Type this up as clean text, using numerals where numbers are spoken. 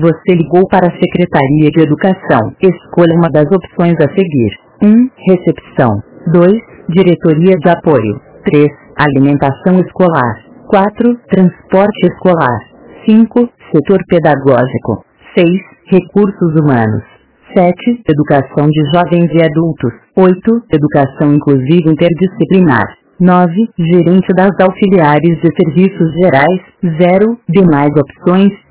Você ligou para a Secretaria de Educação. Escolha uma das opções a seguir. 1. Recepção. 2. Diretoria de Apoio. 3. Alimentação escolar. 4. Transporte escolar. 5. Setor pedagógico. 6. Recursos humanos. 7. Educação de jovens e adultos. 8. Educação inclusiva interdisciplinar. 9. Gerente das auxiliares de serviços gerais. 0. Demais opções.